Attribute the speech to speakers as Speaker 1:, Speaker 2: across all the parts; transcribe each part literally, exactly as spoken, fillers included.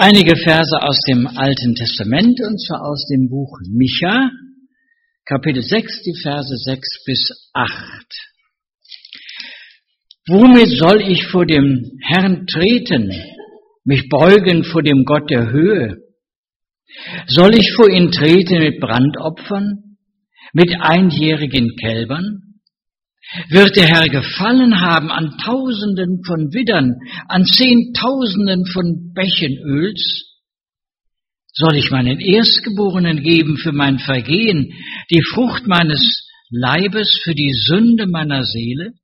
Speaker 1: Einige Verse aus dem Alten Testament, und zwar aus dem Buch Micha, Kapitel sechs, die Verse sechs bis acht. Womit soll ich vor dem Herrn treten, mich beugen vor dem Gott der Höhe? Soll ich vor ihn treten mit Brandopfern, mit einjährigen Kälbern? Wird der Herr Gefallen haben an Tausenden von Widdern, an Zehntausenden von Bächen Öls? Soll ich meinen Erstgeborenen geben für mein Vergehen, die Frucht meines Leibes für die Sünde meiner Seele?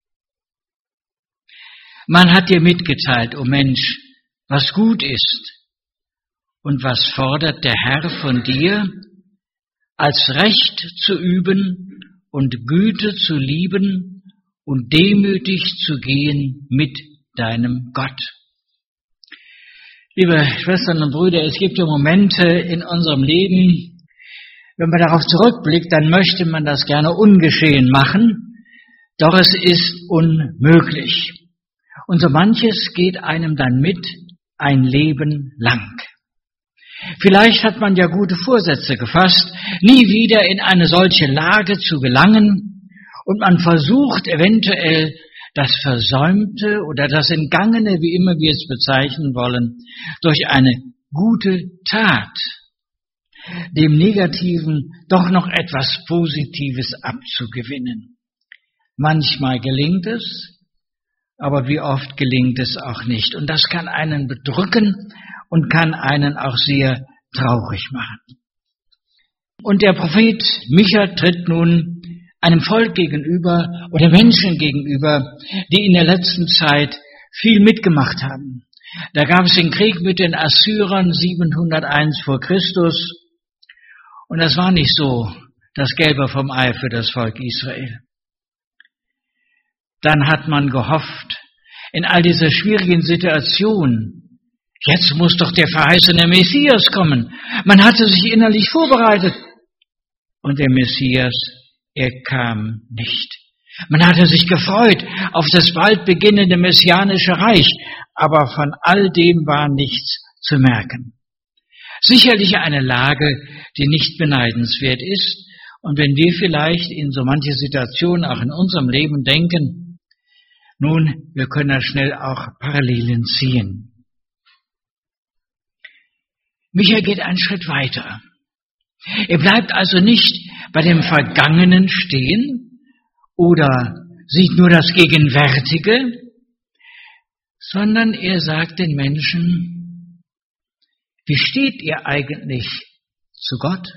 Speaker 1: Man hat dir mitgeteilt, o Mensch, was gut ist. Und was fordert der Herr von dir? Als Recht zu üben und Güte zu lieben und demütig zu gehen mit deinem Gott. Liebe Schwestern und Brüder, es gibt ja Momente in unserem Leben, wenn man darauf zurückblickt, dann möchte man das gerne ungeschehen machen, doch es ist unmöglich. Und so manches geht einem dann mit ein Leben lang. Vielleicht hat man ja gute Vorsätze gefasst, nie wieder in eine solche Lage zu gelangen, und man versucht eventuell das Versäumte oder das Entgangene, wie immer wir es bezeichnen wollen, durch eine gute Tat, dem Negativen doch noch etwas Positives abzugewinnen. Manchmal gelingt es, aber wie oft gelingt es auch nicht. Und das kann einen bedrücken und kann einen auch sehr traurig machen. Und der Prophet Micha tritt nun einem Volk gegenüber oder Menschen gegenüber, die in der letzten Zeit viel mitgemacht haben. Da gab es den Krieg mit den Assyrern siebenhunderteins vor Christus, und das war nicht so das Gelbe vom Ei für das Volk Israel. Dann hat man gehofft, in all dieser schwierigen Situation, jetzt muss doch der verheißene Messias kommen. Man hatte sich innerlich vorbereitet. Und der Messias, er kam nicht. Man hatte sich gefreut auf das bald beginnende messianische Reich, aber von all dem war nichts zu merken. Sicherlich eine Lage, die nicht beneidenswert ist. Und wenn wir vielleicht in so manche Situationen auch in unserem Leben denken, nun, wir können da schnell auch Parallelen ziehen. Micha geht einen Schritt weiter. Er bleibt also nicht bei dem Vergangenen stehen oder sieht nur das Gegenwärtige, sondern er sagt den Menschen, wie steht ihr eigentlich zu Gott?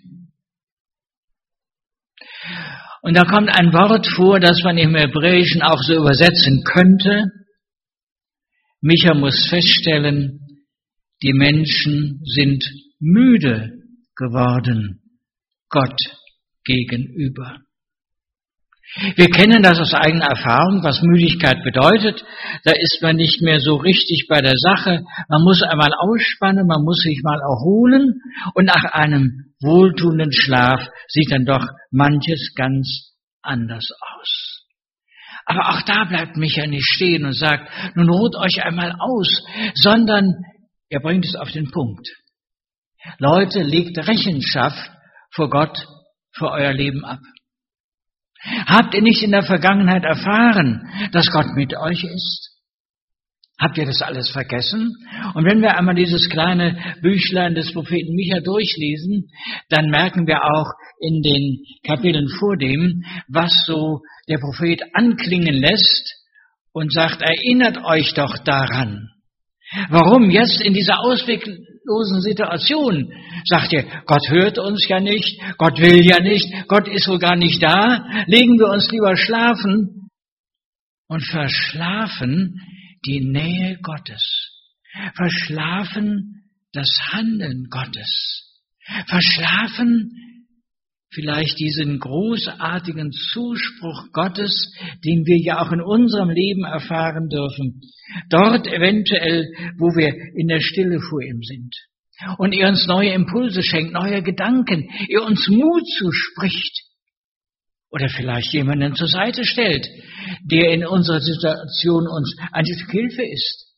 Speaker 1: Und da kommt ein Wort vor, das man im Hebräischen auch so übersetzen könnte. Micha muss feststellen, die Menschen sind müde geworden Gott gegenüber. Wir kennen das aus eigener Erfahrung, was Müdigkeit bedeutet. Da ist man nicht mehr so richtig bei der Sache. Man muss einmal ausspannen, man muss sich mal erholen, und nach einem wohltuenden Schlaf sieht dann doch manches ganz anders aus. Aber auch da bleibt Micha nicht stehen und sagt, nun ruht euch einmal aus, sondern er bringt es auf den Punkt. Leute, legt Rechenschaft vor Gott für euer Leben ab. Habt ihr nicht in der Vergangenheit erfahren, dass Gott mit euch ist? Habt ihr das alles vergessen? Und wenn wir einmal dieses kleine Büchlein des Propheten Micha durchlesen, dann merken wir auch in den Kapiteln vor dem, was so der Prophet anklingen lässt und sagt, erinnert euch doch daran. Warum jetzt in dieser ausweglosen Situation? Sagt ihr, Gott hört uns ja nicht, Gott will ja nicht, Gott ist wohl gar nicht da, legen wir uns lieber schlafen und verschlafen die Nähe Gottes, verschlafen das Handeln Gottes, verschlafen vielleicht diesen großartigen Zuspruch Gottes, den wir ja auch in unserem Leben erfahren dürfen. Dort eventuell, wo wir in der Stille vor ihm sind. Und er uns neue Impulse schenkt, neue Gedanken, er uns Mut zuspricht. Oder vielleicht jemanden zur Seite stellt, der in unserer Situation uns eine Hilfe ist.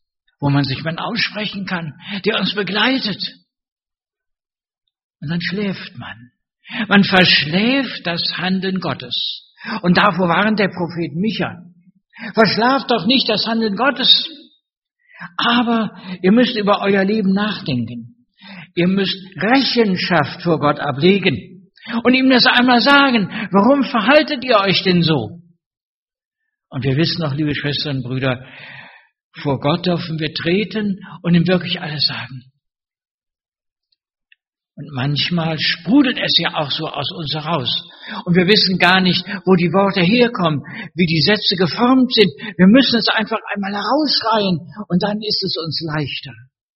Speaker 1: wo man sich mal aussprechen kann, der uns begleitet. Und dann schläft man. Man verschläft das Handeln Gottes. Und davor warnt der Prophet Micha. Verschlaft doch nicht das Handeln Gottes. Aber ihr müsst über euer Leben nachdenken. Ihr müsst Rechenschaft vor Gott ablegen und ihm das einmal sagen. Warum verhaltet ihr euch denn so? Und wir wissen noch, liebe Schwestern und Brüder, vor Gott dürfen wir treten und ihm wirklich alles sagen. Und manchmal sprudelt es ja auch so aus uns heraus. Und wir wissen gar nicht, wo die Worte herkommen, wie die Sätze geformt sind. Wir müssen es einfach einmal herausschreien und dann ist es uns leichter.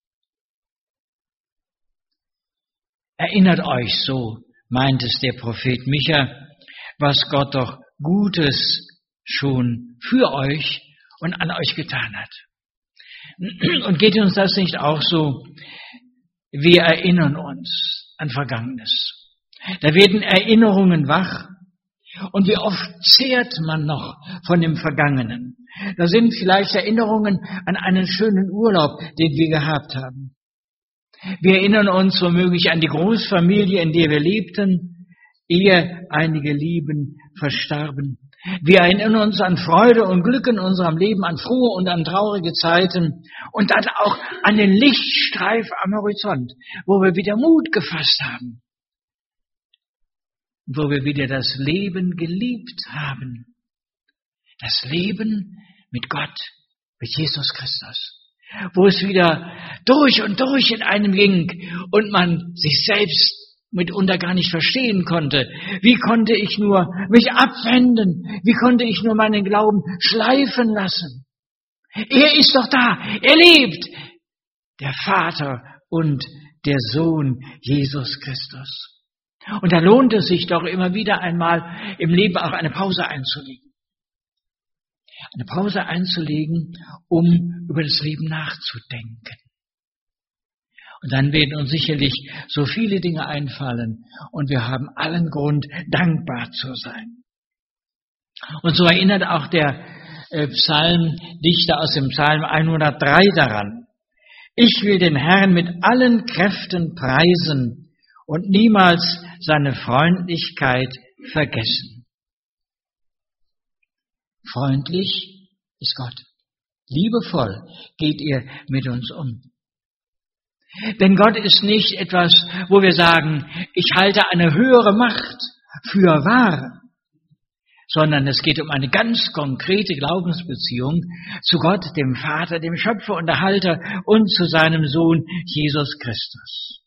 Speaker 1: Erinnert euch, so meint es der Prophet Micha, was Gott doch Gutes schon für euch und an euch getan hat. Und geht uns das nicht auch so? Wir erinnern uns an Vergangenes. Da werden Erinnerungen wach. Und wie oft zehrt man noch von dem Vergangenen? Da sind vielleicht Erinnerungen an einen schönen Urlaub, den wir gehabt haben. Wir erinnern uns womöglich an die Großfamilie, in der wir lebten, ehe einige Lieben verstarben. Wir erinnern uns an Freude und Glück in unserem Leben, an frohe und an traurige Zeiten und dann auch an den Lichtstreif am Horizont, wo wir wieder Mut gefasst haben, wo wir wieder das Leben geliebt haben. Das Leben mit Gott, mit Jesus Christus, wo es wieder durch und durch in einem ging und man sich selbst mitunter gar nicht verstehen konnte. Wie konnte ich nur mich abwenden? Wie konnte ich nur meinen Glauben schleifen lassen? Er ist doch da, er lebt, der Vater und der Sohn Jesus Christus. Und da lohnt es sich doch immer wieder einmal im Leben auch eine Pause einzulegen. Eine Pause einzulegen, um über das Leben nachzudenken. Und dann werden uns sicherlich so viele Dinge einfallen und wir haben allen Grund, dankbar zu sein. Und so erinnert auch der äh, Psalmdichter aus dem Psalm hundertdrei daran. Ich will den Herrn mit allen Kräften preisen und niemals seine Freundlichkeit vergessen. Freundlich ist Gott. Liebevoll geht er mit uns um. Denn Gott ist nicht etwas, wo wir sagen, ich halte eine höhere Macht für wahr, sondern es geht um eine ganz konkrete Glaubensbeziehung zu Gott, dem Vater, dem Schöpfer und Erhalter und zu seinem Sohn Jesus Christus.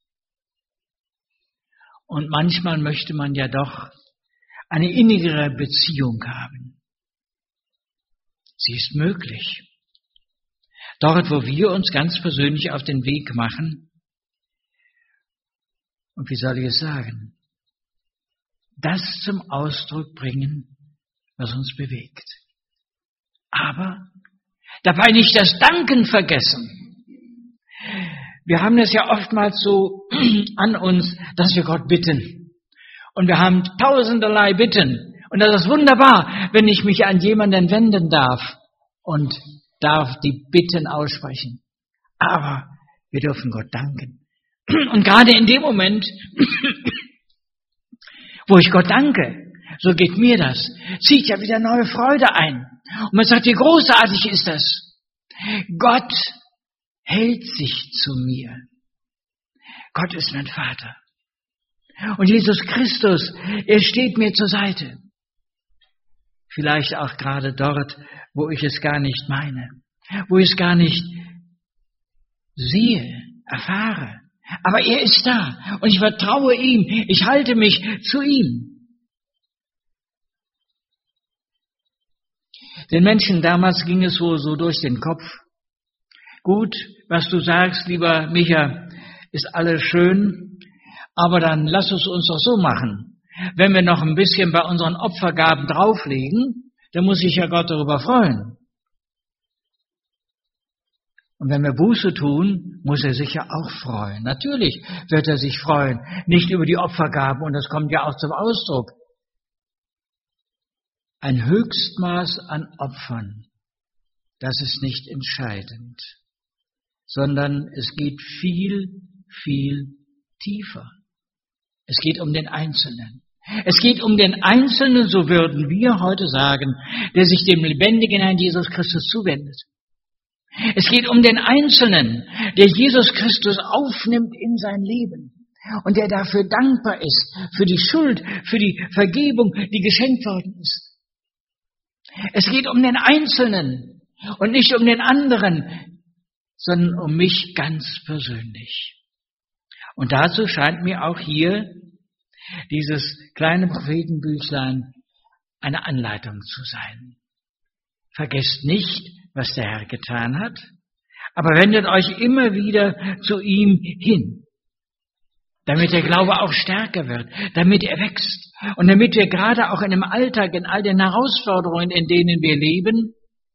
Speaker 1: Und manchmal möchte man ja doch eine innigere Beziehung haben. Sie ist möglich. Dort, wo wir uns ganz persönlich auf den Weg machen, und wie soll ich es sagen, das zum Ausdruck bringen, was uns bewegt. Aber dabei nicht das Danken vergessen. Wir haben es ja oftmals so an uns, dass wir Gott bitten. Und wir haben tausenderlei Bitten. Und das ist wunderbar, wenn ich mich an jemanden wenden darf und darf die Bitten aussprechen. Aber wir dürfen Gott danken. Und gerade in dem Moment, wo ich Gott danke, so geht mir das, zieht ja wieder neue Freude ein. Und man sagt, wie großartig ist das? Gott hält sich zu mir. Gott ist mein Vater. Und Jesus Christus, er steht mir zur Seite. Vielleicht auch gerade dort, wo ich es gar nicht meine, wo ich es gar nicht sehe, erfahre. Aber er ist da und ich vertraue ihm, ich halte mich zu ihm. Den Menschen damals ging es wohl so durch den Kopf. Gut, was du sagst, lieber Micha, ist alles schön, aber dann lass es uns doch so machen. Wenn wir noch ein bisschen bei unseren Opfergaben drauflegen, dann muss sich ja Gott darüber freuen. Und wenn wir Buße tun, muss er sich ja auch freuen. Natürlich wird er sich freuen, nicht über die Opfergaben, und das kommt ja auch zum Ausdruck. Ein Höchstmaß an Opfern, das ist nicht entscheidend. sondern es geht viel, viel tiefer. Es geht um den Einzelnen. Es geht um den Einzelnen, so würden wir heute sagen, der sich dem lebendigen Herrn Jesus Christus zuwendet. Es geht um den Einzelnen, der Jesus Christus aufnimmt in sein Leben und der dafür dankbar ist, für die Schuld, für die Vergebung, die geschenkt worden ist. Es geht um den Einzelnen und nicht um den anderen, sondern um mich ganz persönlich. Und dazu scheint mir auch hier dieses kleine Prophetenbüchlein eine Anleitung zu sein. Vergesst nicht, was der Herr getan hat, aber wendet euch immer wieder zu ihm hin, damit der Glaube auch stärker wird, damit er wächst und damit wir gerade auch in dem Alltag, in all den Herausforderungen, in denen wir leben,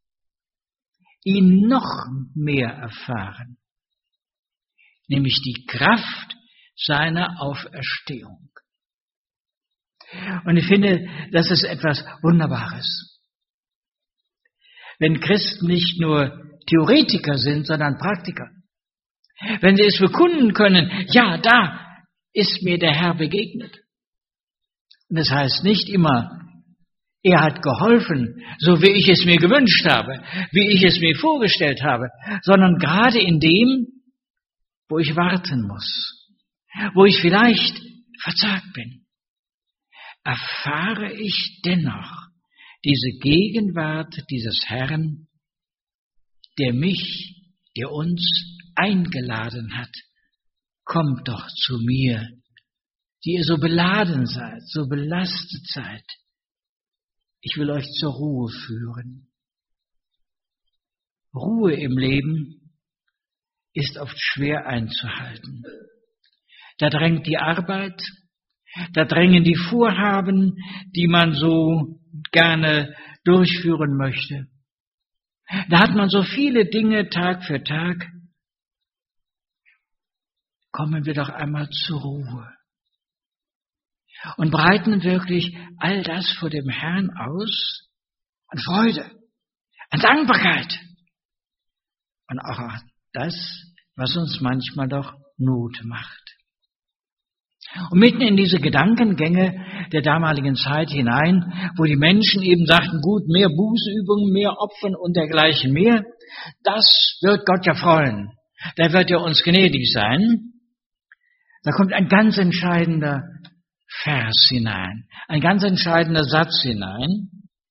Speaker 1: ihn noch mehr erfahren, nämlich die Kraft seiner Auferstehung. Und ich finde, das ist etwas Wunderbares. Wenn Christen nicht nur Theoretiker sind, sondern Praktiker. Wenn sie es bekunden können, ja, da ist mir der Herr begegnet. Und das heißt nicht immer, er hat geholfen, so wie ich es mir gewünscht habe, wie ich es mir vorgestellt habe, sondern gerade in dem, wo ich warten muss, wo ich vielleicht verzagt bin, erfahre ich dennoch diese Gegenwart dieses Herrn, der mich, der uns eingeladen hat. Kommt doch zu mir, die ihr so beladen seid, so belastet seid. Ich will euch zur Ruhe führen. Ruhe im Leben ist oft schwer einzuhalten. Da drängt die Arbeit, da drängen die Vorhaben, die man so gerne durchführen möchte. Da hat man so viele Dinge Tag für Tag. Kommen wir doch einmal zur Ruhe und breiten wirklich all das vor dem Herrn aus an Freude, an Dankbarkeit und auch an das, was uns manchmal doch Not macht. Und mitten in diese Gedankengänge der damaligen Zeit hinein, wo die Menschen eben sagten, gut, mehr Bußübungen, mehr Opfern und dergleichen mehr, das wird Gott ja freuen. Der wird ja uns gnädig sein. Da kommt ein ganz entscheidender Vers hinein, ein ganz entscheidender Satz hinein.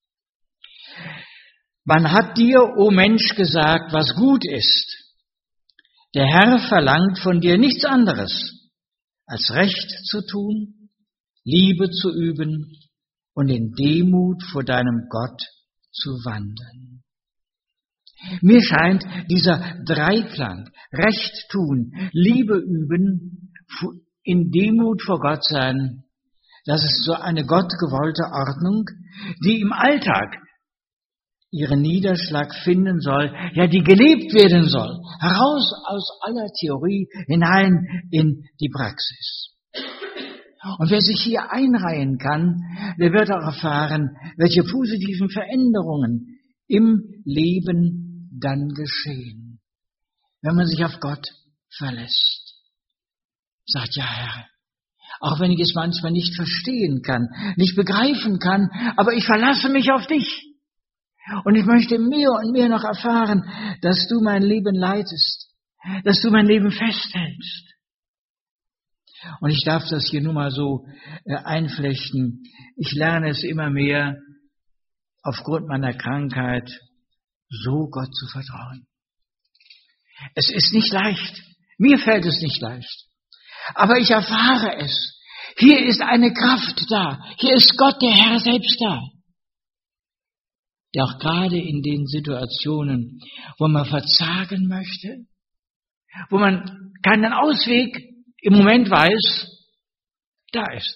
Speaker 1: Man hat dir, o Mensch, gesagt, was gut ist. Der Herr verlangt von dir nichts anderes, als Recht zu tun, Liebe zu üben und in Demut vor deinem Gott zu wandeln. Mir scheint dieser Dreiklang, Recht tun, Liebe üben, in Demut vor Gott sein, das ist so eine gottgewollte Ordnung, die im Alltag ihren Niederschlag finden soll, ja, die gelebt werden soll, heraus aus aller Theorie hinein in die Praxis. Und wer sich hier einreihen kann, der wird auch erfahren, welche positiven Veränderungen im Leben dann geschehen, wenn man sich auf Gott verlässt. Sagt, ja, Herr, auch wenn ich es manchmal nicht verstehen kann, nicht begreifen kann, aber ich verlasse mich auf dich. Und ich möchte mehr und mehr noch erfahren, dass du mein Leben leitest, dass du mein Leben festhältst. Und ich darf das hier nur mal so äh, einflechten. Ich lerne es immer mehr, aufgrund meiner Krankheit, so Gott zu vertrauen. Es ist nicht leicht. Mir fällt es nicht leicht. Aber ich erfahre es. Hier ist eine Kraft da. Hier ist Gott, der Herr selbst da. Der auch gerade in den Situationen, wo man verzagen möchte, wo man keinen Ausweg im Moment weiß, da ist.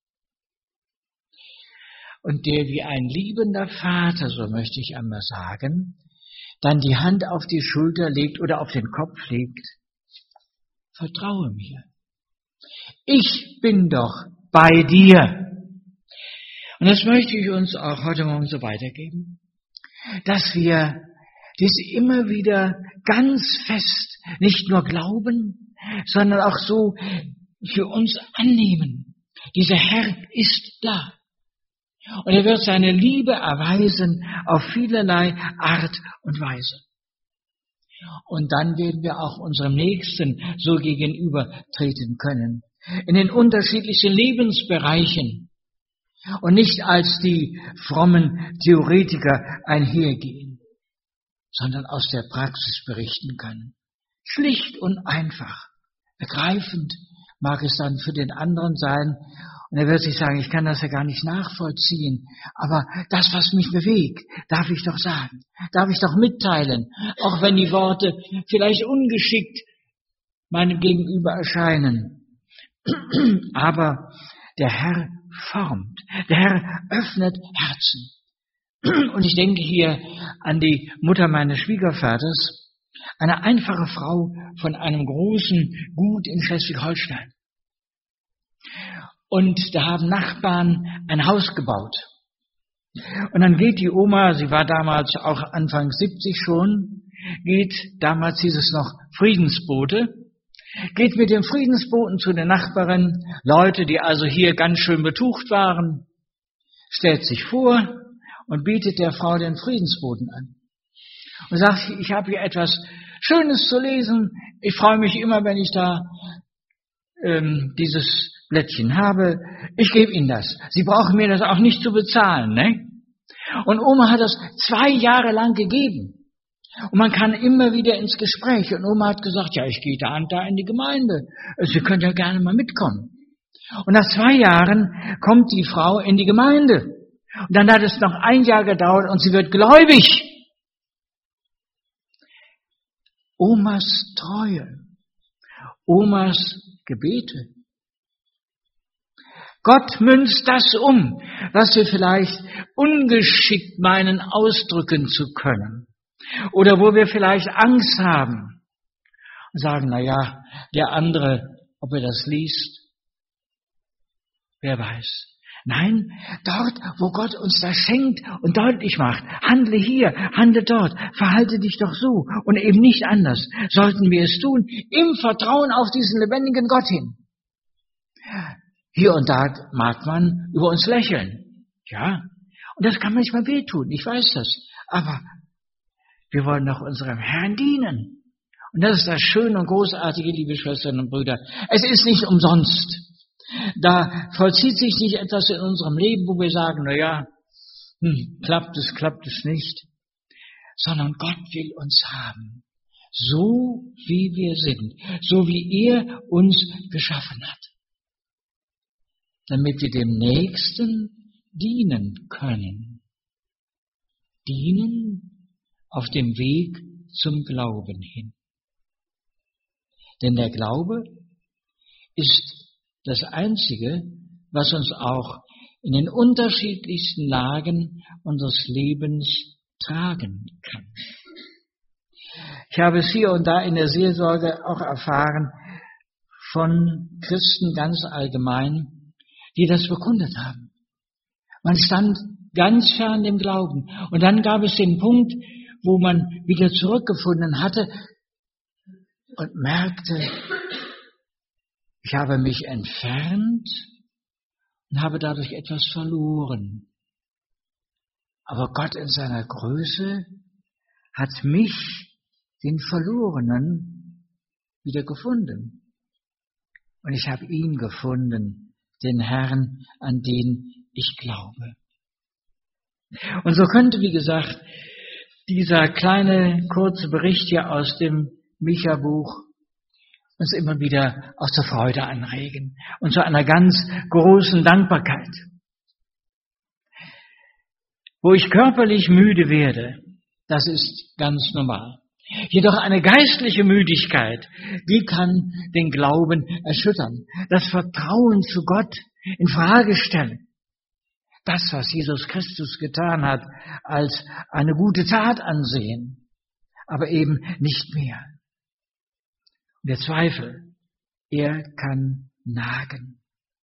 Speaker 1: Und der wie ein liebender Vater, so möchte ich einmal sagen, dann die Hand auf die Schulter legt oder auf den Kopf legt. Vertraue mir. Ich bin doch bei dir. Und das möchte ich uns auch heute Morgen so weitergeben, dass wir die es immer wieder ganz fest, nicht nur glauben, sondern auch so für uns annehmen. Dieser Herr ist da. Und er wird seine Liebe erweisen auf vielerlei Art und Weise. Und dann werden wir auch unserem Nächsten so gegenübertreten können. In den unterschiedlichsten Lebensbereichen. Und nicht als die frommen Theoretiker einhergehen, sondern aus der Praxis berichten können. Schlicht und einfach. Begreifend mag es dann für den anderen sein. Und er wird sich sagen, ich kann das ja gar nicht nachvollziehen. Aber das, was mich bewegt, darf ich doch sagen. Darf ich doch mitteilen. Auch wenn die Worte vielleicht ungeschickt meinem Gegenüber erscheinen. Aber der Herr formt. Der Herr öffnet Herzen. Und ich denke hier an die Mutter meines Schwiegervaters, eine einfache Frau von einem großen Gut in Schleswig-Holstein. Und da haben Nachbarn ein Haus gebaut. Und dann geht die Oma, sie war damals auch Anfang siebzig schon, geht, damals hieß es noch Friedensbote, geht mit dem Friedensboten zu den Nachbarn, Leute, die also hier ganz schön betucht waren, stellt sich vor und bietet der Frau den Friedensboten an. Und sagt, ich habe hier etwas Schönes zu lesen, ich freue mich immer, wenn ich da ähm, dieses Blättchen habe, ich gebe Ihnen das. Sie brauchen mir das auch nicht zu bezahlen, ne? Und Oma hat das zwei Jahre lang gegeben. Und man kann immer wieder ins Gespräch. Und Oma hat gesagt, ja, ich gehe da und da in die Gemeinde. Sie können ja gerne mal mitkommen. Und nach zwei Jahren kommt die Frau in die Gemeinde. Und dann hat es noch ein Jahr gedauert und sie wird gläubig. Omas Treue. Omas Gebete. Gott münzt das um, was wir vielleicht ungeschickt meinen, ausdrücken zu können. Oder wo wir vielleicht Angst haben und sagen, na ja, der andere, ob er das liest, wer weiß. Nein, dort, wo Gott uns das schenkt und deutlich macht, handle hier, handle dort, verhalte dich doch so und eben nicht anders, sollten wir es tun, im Vertrauen auf diesen lebendigen Gott hin. Hier und da mag man über uns lächeln, ja, und das kann manchmal wehtun, ich weiß das, aber wir wollen doch unserem Herrn dienen. Und das ist das Schöne und Großartige, liebe Schwestern und Brüder. Es ist nicht umsonst. Da vollzieht sich nicht etwas in unserem Leben, wo wir sagen, na ja, hm, klappt es, klappt es nicht. Sondern Gott will uns haben. So wie wir sind. So wie er uns geschaffen hat. Damit wir dem Nächsten dienen können. Dienen auf dem Weg zum Glauben hin. Denn der Glaube ist das Einzige, was uns auch in den unterschiedlichsten Lagen unseres Lebens tragen kann. Ich habe es hier und da in der Seelsorge auch erfahren von Christen ganz allgemein, die das bekundet haben. Man stand ganz fern dem Glauben. Und dann gab es den Punkt, wo man wieder zurückgefunden hatte und merkte, ich habe mich entfernt und habe dadurch etwas verloren. Aber Gott in seiner Größe hat mich, den Verlorenen, wieder gefunden. Und ich habe ihn gefunden, den Herrn, an den ich glaube. Und so könnte, wie gesagt, dieser kleine kurze Bericht hier aus dem Micha-Buch uns immer wieder aus der Freude anregen und zu einer ganz großen Dankbarkeit. Wo ich körperlich müde werde, das ist ganz normal. Jedoch eine geistliche Müdigkeit, die kann den Glauben erschüttern, das Vertrauen zu Gott in Frage stellen. Das, was Jesus Christus getan hat, als eine gute Tat ansehen, aber eben nicht mehr. Der Zweifel, er kann nagen.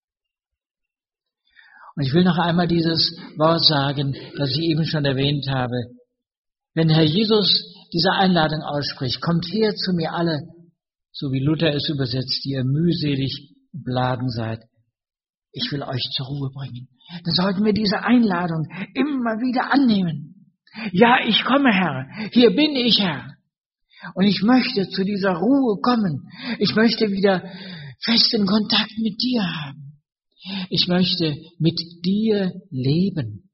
Speaker 1: Und ich will noch einmal dieses Wort sagen, das ich eben schon erwähnt habe. Wenn Herr Jesus diese Einladung ausspricht, kommt her zu mir alle, so wie Luther es übersetzt, die ihr mühselig beladen seid. Ich will euch zur Ruhe bringen. Dann sollten wir diese Einladung immer wieder annehmen. Ja, ich komme, Herr. Hier bin ich, Herr. Und ich möchte zu dieser Ruhe kommen. Ich möchte wieder festen Kontakt mit dir haben. Ich möchte mit dir leben.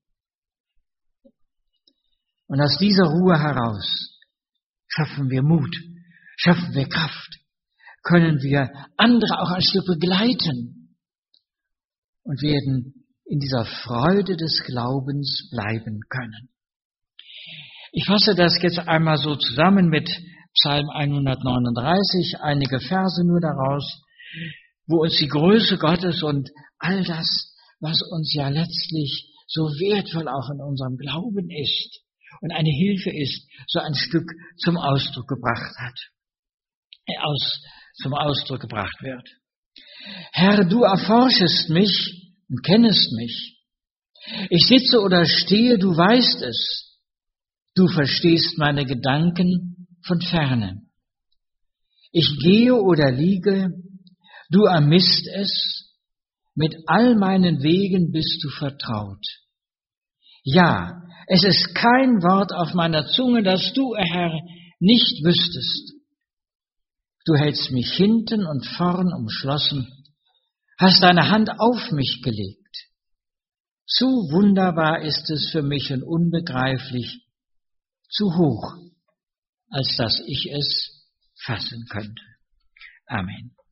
Speaker 1: Und aus dieser Ruhe heraus schaffen wir Mut, schaffen wir Kraft, können wir andere auch ein Stück begleiten und werden in dieser Freude des Glaubens bleiben können. Ich fasse das jetzt einmal so zusammen mit Psalm hundertneununddreißig, einige Verse nur daraus, wo uns die Größe Gottes und all das, was uns ja letztlich so wertvoll auch in unserem Glauben ist und eine Hilfe ist, so ein Stück zum Ausdruck gebracht hat, aus, zum Ausdruck gebracht wird. Herr, du erforschest mich und kennest mich. Ich sitze oder stehe, du weißt es. Du verstehst meine Gedanken von ferne. Ich gehe oder liege, du ermisst es. Mit all meinen Wegen bist du vertraut. Ja, es ist kein Wort auf meiner Zunge, das du, Herr, nicht wüsstest. Du hältst mich hinten und vorn umschlossen, hast deine Hand auf mich gelegt. Zu wunderbar ist es für mich und unbegreiflich, zu hoch, als dass ich es fassen könnte. Amen.